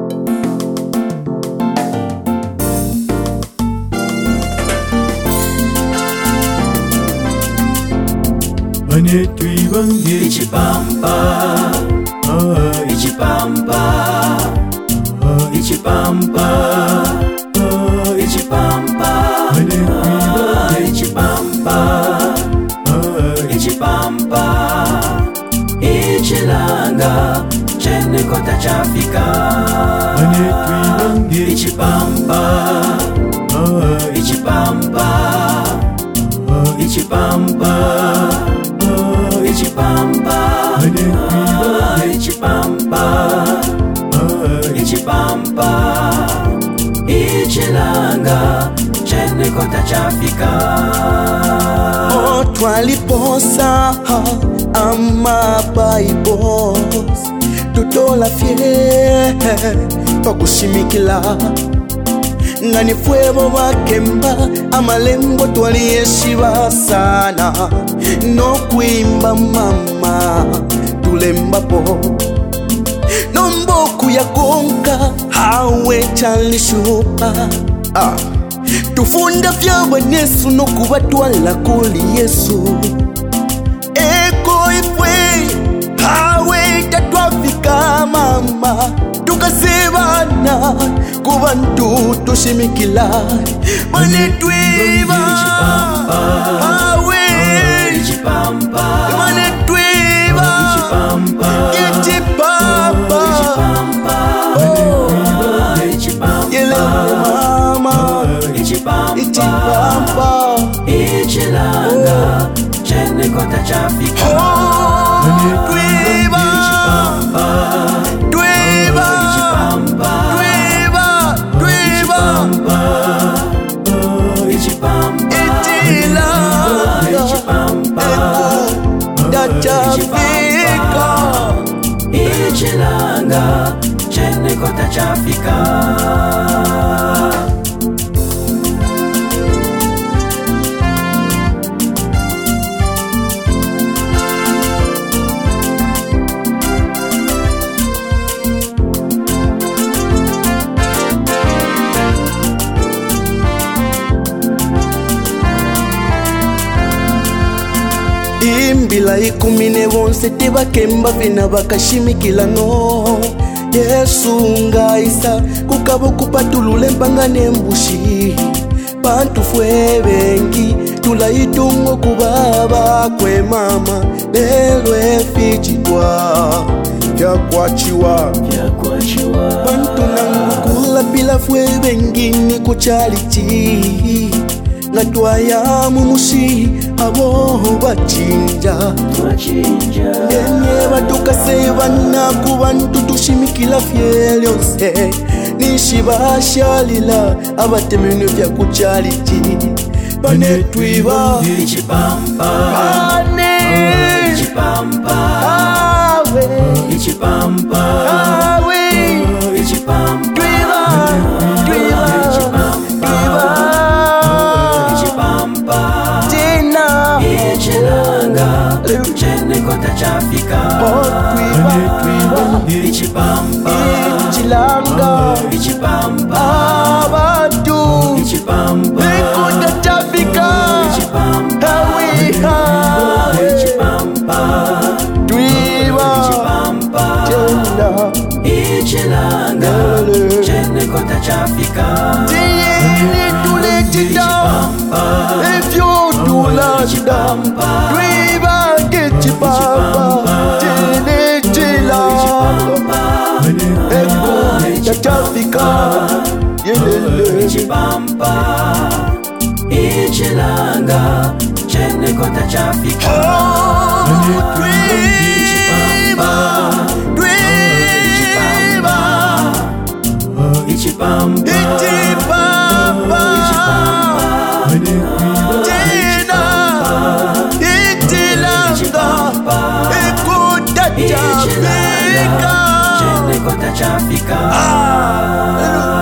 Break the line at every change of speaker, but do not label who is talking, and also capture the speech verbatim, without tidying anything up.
Banetwibange Ichipampa, oh, Ichipampa, oh, Ichipampa, oh, Ichipampa, oh, Ichipampa, oh, Ichipampa, Ichilanga, chene kota chafika. Banetwibange Ichipampa, oh, Ichipampa, oh, Ichipampa, oh, Ichipampa, oh, Ichipampa, oh, Ichipampa, Ichilanga, chene kota chafika.
Oh, twaliposa ama Bibles tutola fie pakushimikila ngani fuebo wakemba amalengo twaliyeshiba sana no kuimba mama tulembapo nomboku ya konka hawe chalishupa ah. Tufunda vyawa nesu no kubatwala kuli Yesu eko ifwe hawe tatwafika mama tukasebana kubantu tushimikila banetwiba hawe
Ichipampa,
banetwiba
Ichipampa,
Ichipampa
Ichipampa,
yele mama
Ichipampa,
Ichipampa
Ichilanga, chene kota chafika.
Twiba, twiba, twiba, twiba,
Ichilanga, chene kota chafika.
Imbila ikumine bonse tebakemba vina bakashimikila no Yesu ngaisa kukabo kupatulule mpangane mbushi Bantu fwe bengi tulaitungo kubaba kwe mama lelo efichitwa yakwachiwa Bantu nangukula bila fwe bengi ni kuchalichi Ngatwaya mumushi abo bachinja Yenye batukasebana kubantu tushimikila fye lyose Nishibashalila abatemene vya kuchaliti Banetwiba
Ichipampa,
Bane
Ichipampa,
Awe
Ichipampa,
Awe
Ichipampa,
Twiba Twiba Tina
Ichilanga, chene kota chafika. Ichipampa,
Ichilanga
Ichipampa,
Abantu
Ichipampa,
Ekota chafika
Ichipampa,
Ichipampa Twiba
Ichipampa,
Tenda
Ichilanga, chene kota chafika.
Tiyeni tuletida Efyo tulanda Twiba Ichipampa Tene chilanga Eko chachafika Yelele
Ichipampa, Ichilanga, chene kota chafika.
Twiba Twiba
Ichipampa,
Ichipampa Tina Ichilanga Eko chachafika
chene kota chafika.
Ah